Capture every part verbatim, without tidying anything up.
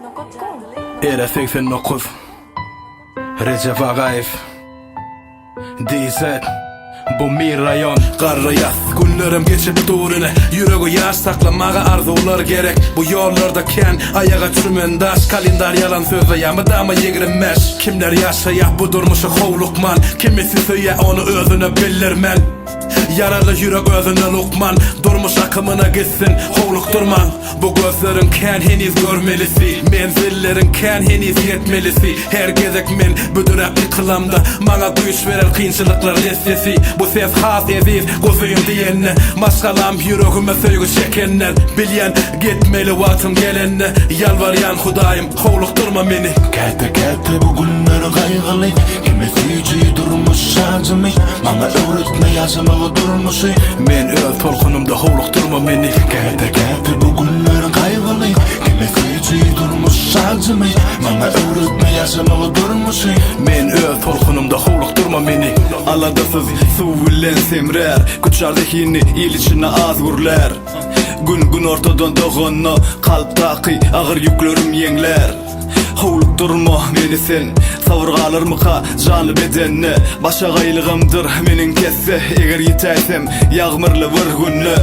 Era seksen dokuz Recep Agaev D Z Bu mir rayon Qarrayaz Günlerim geçip durine Yüreği yaş saklamağa arzular gerek Bu yollarda ken ayağa çürümen daş Kalendar yalan sözle yamıda mı yigirmeş Kimler yaşayaq bu durmuşu hovlukman Kimisi söye onu özüne bilirmen Yaralı yürek özünden ukman Durmuş akımına gitsin hovluk durman Bu gözlerin ken heniz görmelisi Menzillerin ken heniz yetmelisi Her gezek men büdürek yıkılamda Mana güç verer kıyınçılıklar listesi Bu ses has eziz gözüyüm diyenne Maşgalam yüreğime söygü çekenler Bilyen gitmeli vatım gelenne Yalvaryan hudayım hovluk durma meni Kete kete bu günler kaygılı Kimisi durmuş şarjımı Bana öğretme yaşamağı durmuşu Men öz tolkunumda hovluk durma meni Kete kete bu günler kaygılı Kimisi durmuş şarjımı Bana öğretme yaşamağı durmuşu Men öz tolkunumda hovluk durma meni Aladasız su bilen semrer Kuçar zihini il içine az gurler Gün gün ortadan doğanna Kalp taqi ağır yüklerim yengler Hovluk durma meni sen Savurgalır mıka canlı bedenine Başa gaylığımdır menin kesse Eğer yitaysem yağmurlu bir günlü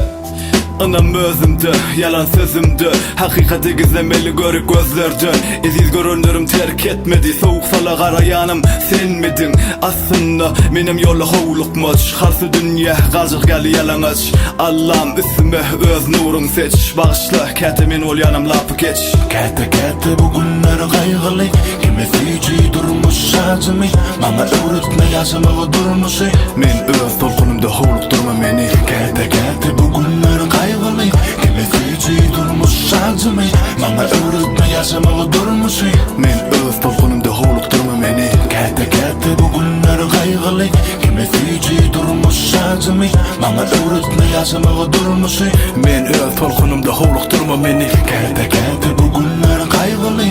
Anam özümdü, yalan sözümdü Hakikati gizlemeli görük gözlerden Eziz görünürüm terk etmedi Soğuk sala garayanım sen midin Aslında benim yolu hovlukmuş Karşı dünya gacık gali yalanaç Allah'ım üstüme öz nurun seç Bağışla ketimin ol yanım lapı geç Kete kete bu günler kaygılı Kimisi durmuş şarjımı Bana öğretme yaşamağı durmuşu Men öz tolkunumda hovluk durma meni Kete kete bu günler kaygılı Kimisi durmuş şarjımı Bana öğretme yaşamağı durmuşu Men öz tolkunumda hovluk durma meni Kete kete bu günler kaygılı Kimisi durmuş şarjımı Bana öğretme yaşamağı durmuşu Men öz tolkunumda hovluk durma meni Kete kete bu günler kaygılı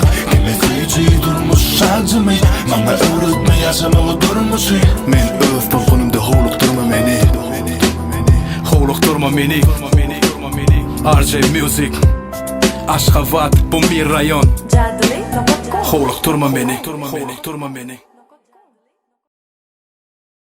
Kimisi durmuş şarjımı Bana öğretme yaşamağı durmuşu Men öz tolkunumda hovluk durma meni Hovluk durma meni R J Music Ashgabat bu mir rayon Hovluk durma meni Hovluk durma meni